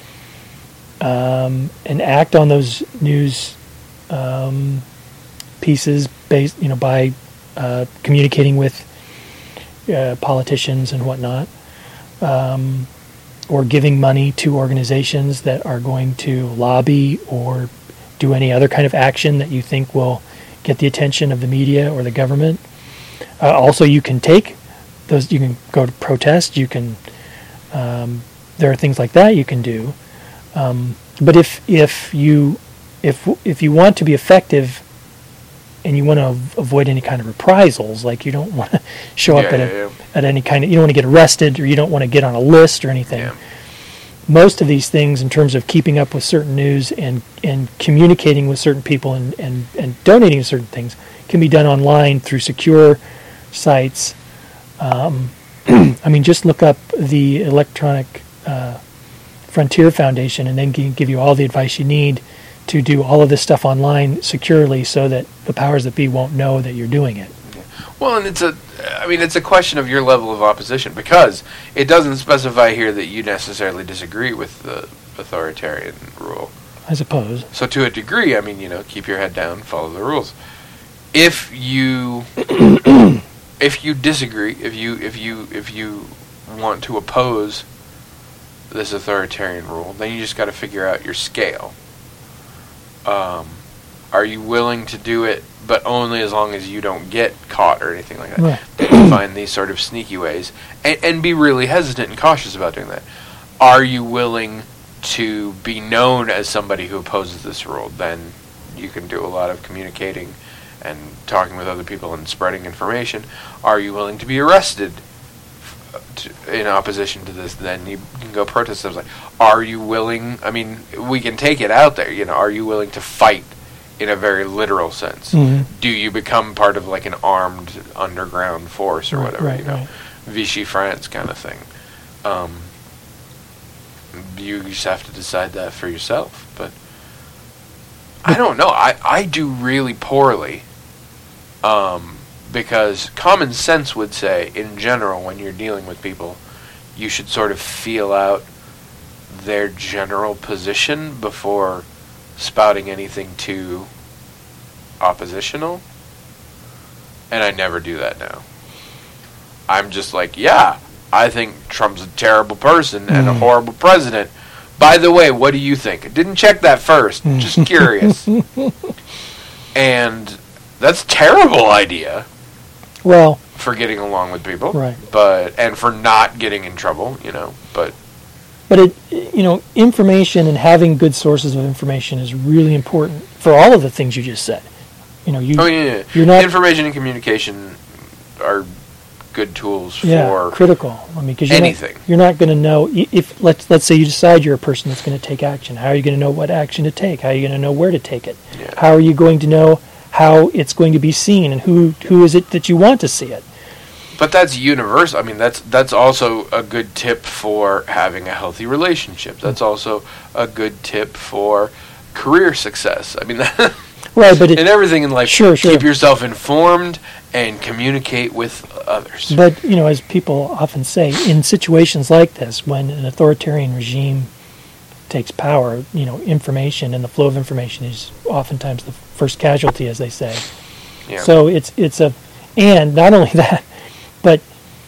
um, and act on those news um, pieces based, you know, by uh, communicating with uh, politicians and whatnot, um, or giving money to organizations that are going to lobby or do any other kind of action that you think will get the attention of the media or the government. Uh, also, you can take those you can go to protest. You can um, there are things like that you can do. Um, but if if you if if you want to be effective and you want to av- avoid any kind of reprisals, like you don't want to show Yeah, up at yeah, a, yeah. at any kind of, you don't want to get arrested, or you don't want to get on a list or anything. Yeah. Most of these things, in terms of keeping up with certain news and, and communicating with certain people and, and, and donating certain things, can be done online through secure sites. Um, I mean, just look up the Electronic uh, Frontier Foundation, and then can give you all the advice you need to do all of this stuff online securely, so that the powers that be won't know that you're doing it. Well, and it's a, I mean, it's a question of your level of opposition, because it doesn't specify here that you necessarily disagree with the authoritarian rule. I suppose. So to a degree, I mean, you know, keep your head down, follow the rules. If you, if you disagree, if you, if you, if you want to oppose this authoritarian rule, then you just got to figure out your scale. Um, are you willing to do it, but only as long as you don't get caught or anything like that? Right. Then you find these sort of sneaky ways, and, and be really hesitant and cautious about doing that. Are you willing to be known as somebody who opposes this rule? Then you can do a lot of communicating and talking with other people and spreading information. Are you willing to be arrested to, in opposition to this? Then you can go protest. I was like, are you willing? I mean, we can take it out there. You know, are you willing to fight in a very literal sense? Mm-hmm. Do you become part of like an armed underground force or Right, whatever? right, you know, right. Vichy France kind of thing. Um, you just have to decide that for yourself. But I don't know. I, I do really poorly. Um, because common sense would say, in general, when you're dealing with people, you should sort of feel out their general position before spouting anything too oppositional. And I never do that now. I'm just like, yeah, I think Trump's a terrible person and a Mm. horrible president. By the way, what do you think? I didn't check that first. Just curious. And that's a terrible idea Well, for getting along with people. right. But and for not getting in trouble, you know. But But it, you know, information and having good sources of information is really important for all of the things you just said. You know, you oh yeah, yeah. you're not information and communication are good tools yeah for critical. I mean, because you're anything. not, you're not going to know i- if let's let's say you decide you're a person that's going to take action. How are you going to know what action to take? How are you going to know where to take it? Yeah. How are you going to know how it's going to be seen, and who who is it that you want to see it? But that's universal. I mean, that's that's also a good tip for having a healthy relationship. That's also a good tip for career success. I mean, that Right, but it, and everything in life. Sure, sure. Keep yourself informed and communicate with others. But, you know, as people often say, in situations like this, when an authoritarian regime takes power, you know, information and the flow of information is oftentimes the first casualty, as they say. Yeah. So it's it's a, and not only that, but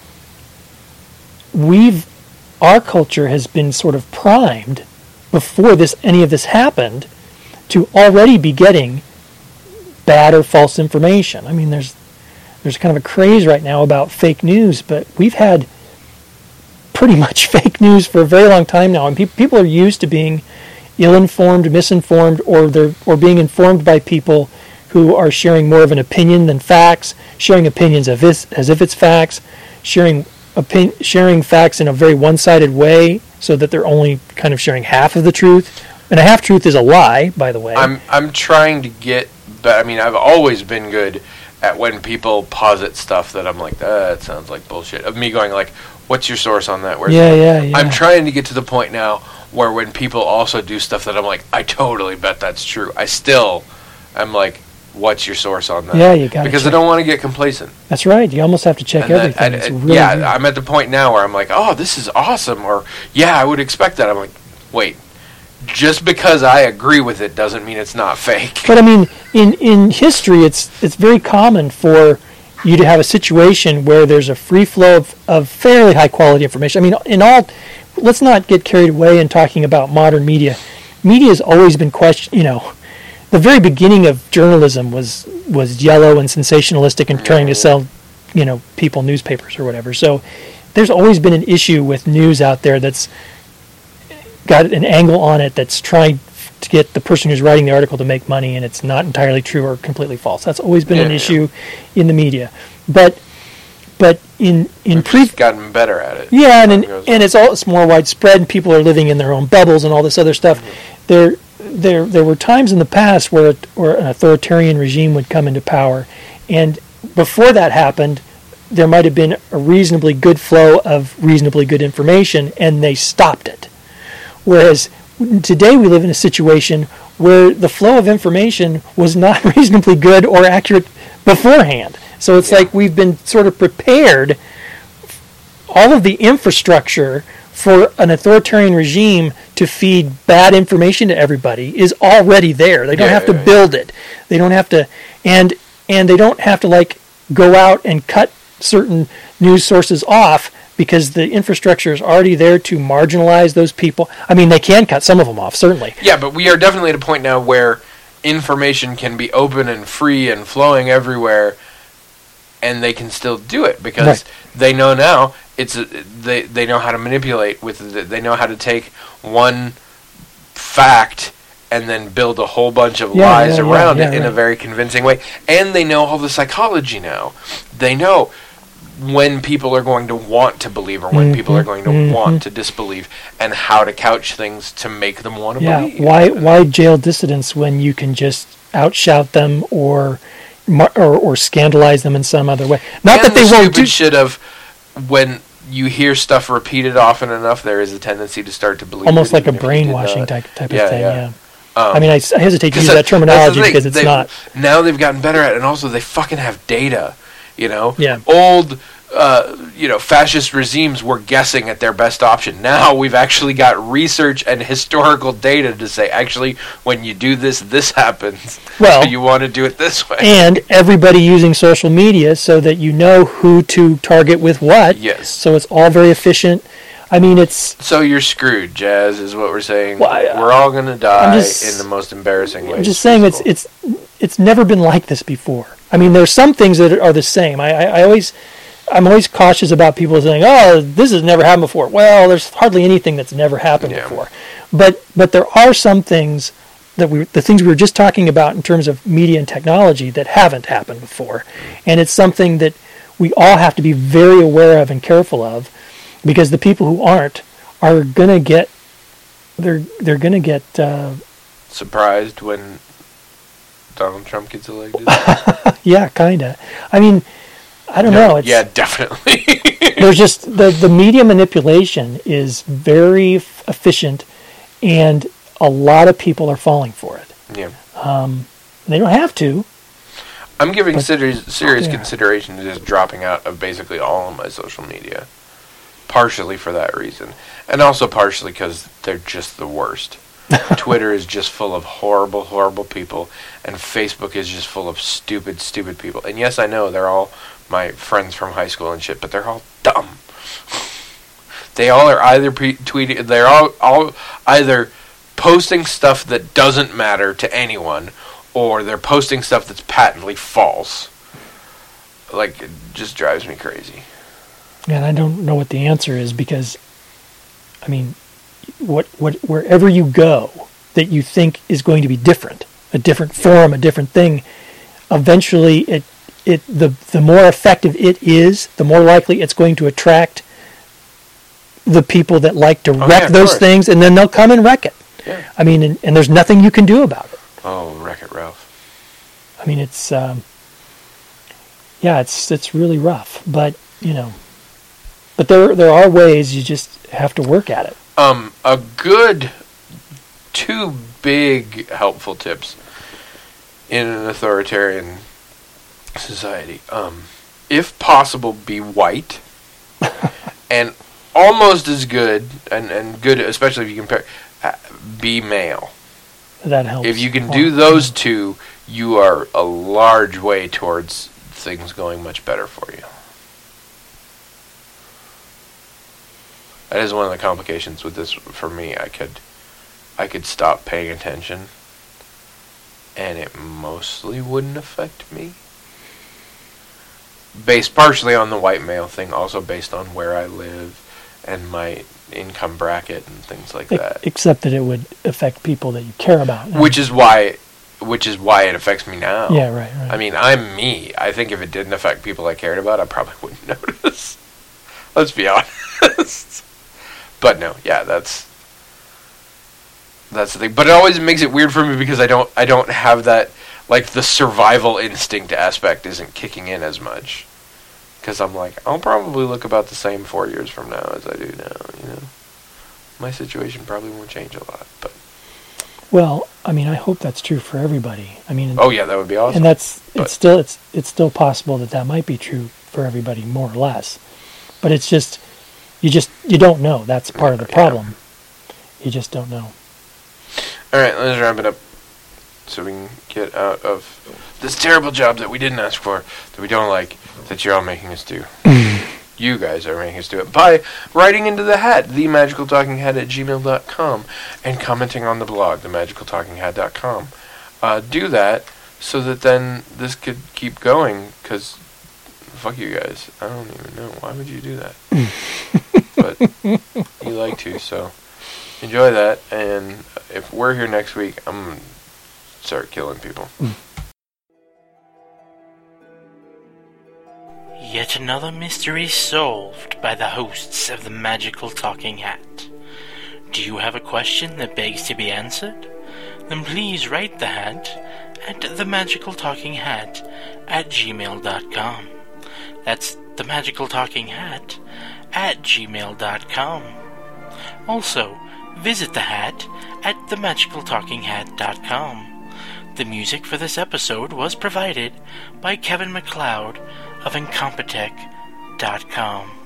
we've, our culture has been sort of primed before this any of this happened to already be getting bad or false information. I mean, there's there's kind of a craze right now about fake news, but we've had pretty much fake news for a very long time now, and pe- people are used to being ill-informed, misinformed, or they're or being informed by people who are sharing more of an opinion than facts, sharing opinions as if, as if it's facts, sharing opin- sharing facts in a very one-sided way, so that they're only kind of sharing half of the truth. And a half-truth is a lie, by the way. I'm I'm trying to get, but I mean, I've always been good at when people posit stuff that I'm like, that sounds like bullshit. Of me going like, what's your source on that? Where's yeah, it? yeah, yeah. I'm trying to get to the point now where when people also do stuff that I'm like, I totally bet that's true. I still, I'm like, what's your source on that? Yeah, you got because I don't want to get complacent. That's right. You almost have to check And that- everything. and- It's and- really yeah, good. I'm at the point now where I'm like, oh, this is awesome, or yeah, I would expect that. I'm like, wait, just because I agree with it doesn't mean it's not fake. But I mean, in, in history, it's it's very common for you to have a situation where there's a free flow of, of fairly high quality information. I mean, in all, let's not get carried away in talking about modern media. Media has always been question. You know, the very beginning of journalism was was yellow and sensationalistic and trying to sell you know, people newspapers or whatever. So there's always been an issue with news out there that's got an angle on it that's trying to get the person who's writing the article to make money, and it's not entirely true or completely false. That's always been Yeah, an yeah. issue in the media. But but in in We've pre just gotten better at it. yeah, and Time in, goes and on. it's all it's more widespread, and people are living in their own bubbles and all this other stuff. Mm-hmm. There there there were times in the past where where an authoritarian regime would come into power, and before that happened, there might have been a reasonably good flow of reasonably good information, and they stopped it. Whereas today we live in a situation where the flow of information was not reasonably good or accurate beforehand. So it's Yeah. like we've been sort of prepared. All of the infrastructure for an authoritarian regime to feed bad information to everybody is already there. They don't Yeah, have to yeah, yeah. build it. They don't have to, and and they don't have to like go out and cut certain news sources off because the infrastructure is already there to marginalize those people. I mean, they can cut some of them off, certainly. Yeah, but we are definitely at a point now where information can be open and free and flowing everywhere, and they can still do it because Right. they know now it's a, they they know how to manipulate with the, they know how to take one fact and then build a whole bunch of Yeah, lies yeah, yeah, around yeah, it in a right. very convincing way, and they know all the psychology now. They know when people are going to want to believe or when people are going to mhm. want to disbelieve, and how to couch things to make them want to Yeah, believe. why why jail dissidents when you can just outshout them or mar- or, or scandalize them in some other way? Not and that they the won't stupid do. shit of when you hear stuff repeated often enough, there is a tendency to start to believe Almost it, like a even if you did brainwashing not. type type Yeah, of thing. yeah. Yeah. Um, I mean, I, s- I hesitate to 'cause use that- that that's the terminology thing, because it's they- not. Now they've gotten better at it, and also they fucking have data. You know, Yeah. old, uh, you know, fascist regimes were guessing at their best option. Now we've actually got research and historical data to say, actually, when you do this, this happens. Well- so you want to do it this way. And everybody using social media so that you know who to target with what. Yes. So it's all very efficient. I mean, it's So you're screwed, Jazz, is what we're saying. Well, I- we're all gonna die just- in the most embarrassing way. I'm just saying it's it's it's never been like this before. I mean, there's some things that are the same. I, I, I always I'm always cautious about people saying, "Oh, this has never happened before." Well, there's hardly anything that's never happened Yeah. before. But but there are some things that we the things we were just talking about in terms of media and technology that haven't happened before, and it's something that we all have to be very aware of and careful of, because the people who aren't are gonna get they're they're gonna get. Uh, surprised when Donald Trump gets elected. Yeah, kind of. I mean, I don't know. It's, yeah, definitely. There's just the the media manipulation is very f- efficient, and a lot of people are falling for it. yeah. They don't have to. I'm giving But- serious, serious yeah. consideration to just dropping out of basically all of my social media. Partially for that reason. And also partially because they're just the worst. Twitter is just full of horrible, horrible people. And Facebook is just full of stupid, stupid people. And yes, I know they're all my friends from high school and shit, but they're all dumb. They all are either pre- tweeting, they're all, all either posting stuff that doesn't matter to anyone, or they're posting stuff that's patently false. Like, it just drives me crazy. And I don't know what the answer is, because, I mean, what what wherever you go that you think is going to be different, a different forum, a different thing, eventually it it the the more effective it is, the more likely it's going to attract the people that like to Oh, wreck yeah, of those course. things, and then they'll come and wreck it. Yeah. I mean, and, and there's nothing you can do about it. Oh, Wreck-It Ralph. I mean, it's um, yeah, it's it's really rough, but you know, but there there are ways. You just have to work at it. Um, a good two big helpful tips in an authoritarian society. Um, if possible, be white, and almost as good, and, and good, especially if you compare, uh, be male. That helps. If you can Well, do those two, you are a large way towards things going much better for you. That is one of the complications with this for me. I could I could stop paying attention and it mostly wouldn't affect me. based partially on the white male thing, also based on where I live and my income bracket and things like that. Except that it would affect people that you care about. Which is why, which is why it affects me now. Yeah, right, right. I mean, I'm me. I think if it didn't affect people I cared about, I probably wouldn't notice. Let's be honest. But no, yeah, that's that's the thing. But it always makes it weird for me because I don't I don't have that, like, the survival instinct aspect isn't kicking in as much. Because I'm like, I'll probably look about the same four years from now as I do now, you know. My situation probably won't change a lot, but... Well, I mean, I hope that's true for everybody. I mean... Oh, yeah, that would be awesome. And that's... But it's still it's it's still possible that that might be true for everybody, more or less. But it's just... You just... You don't know. That's part of the problem. Yeah. You just don't know. Alright, let's wrap it up. So we can get out of this terrible job that we didn't ask for, that we don't like, that you're all making us do. You guys are making us do it by writing into the hat, the magical talking hat at gmail dot com, and commenting on the blog, the magical talking hat dot com. Uh, do that so that then this could keep going, because fuck you guys. I don't even know. Why would you do that? But you like to, so enjoy that, and if we're here next week, I'm going to start killing people. Yet another mystery solved by the hosts of the Magical Talking Hat. Do you have a question that begs to be answered? Then please write the hat at the magical talking hat at gmail dot com. That's the magical talking hat at gmail dot com. Also, visit the hat at the magical talking hat dot com. The music for this episode was provided by Kevin MacLeod of incompetech dot com.